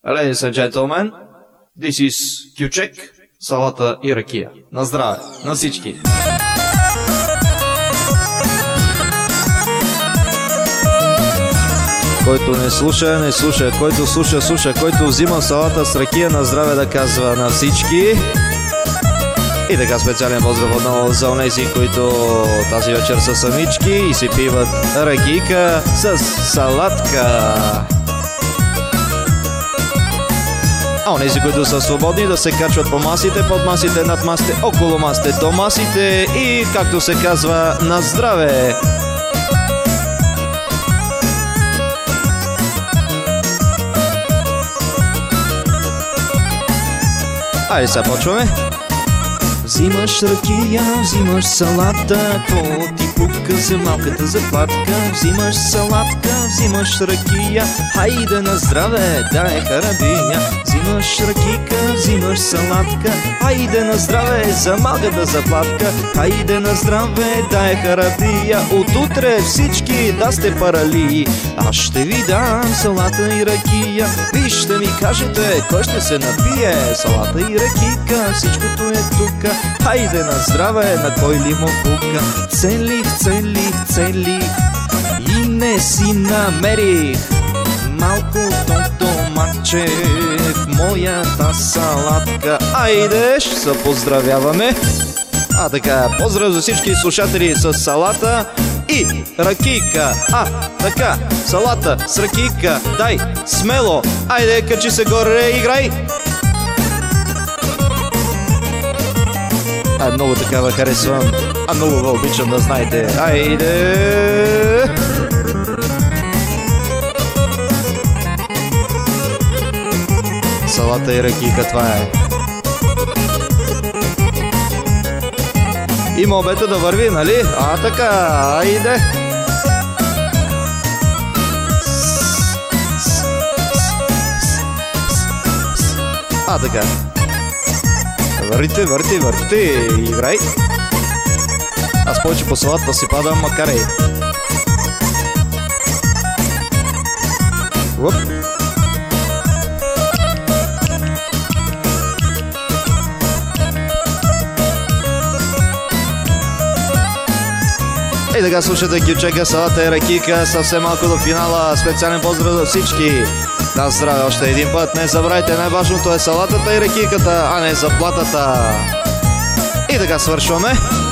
Ladies and gentlemen, this is кючек, салата и ракия. На здраве, на всички! Който не слуша, не слуша. Който слуша, слуша. Който взима салата с ракия, на здраве да казва на всички. И така специален поздрав отново за онези, които тази вечер са самички и си пиват ракийка с салатка. А онези, които са свободни, да се качват по масите, под масите, над масите, около масите, до масите и, както се казва, на здраве! Айде сега почваме. Взимаш ракия, взимаш салата, какво ти пука за малката заплатка? Взимаш салатка, взимаш ракия, хайде на здраве, дай харабиня. Взимаш ракийка, взимаш салатка, хайде на здраве за малката заплатка. Хайде на здраве, дай харабия, от утре всички да сте парали. Аз ще ви дам салата и ракия, ви ще ми кажете кой ще се напие. Салата и ракийка, всичкото е тука. Хайде на здраве, на кой ли му пука? Целих и не си намерих малко томатче в моята салатка. Айде, ще се поздравяваме. Така, поздрав за всички слушатели с салата и ракийка. Така, салата с ракийка, дай, смело, айде, качи се горе, играй. Много такава харесвам, много ви обичам, да знаете. Айде! Салата и ракийка, това е. Има обета да върви, нали? Така, айде! Така. Върти, играй. Аз повече по салата си падам, макар и. Оп. И така слушате кючека, салата и ракийка, съвсем малко до финала. Специален поздрав за всички. На здраве още един път. Не забравяйте, най-важното е салатата и ракийката, а не заплатата. И така свършваме.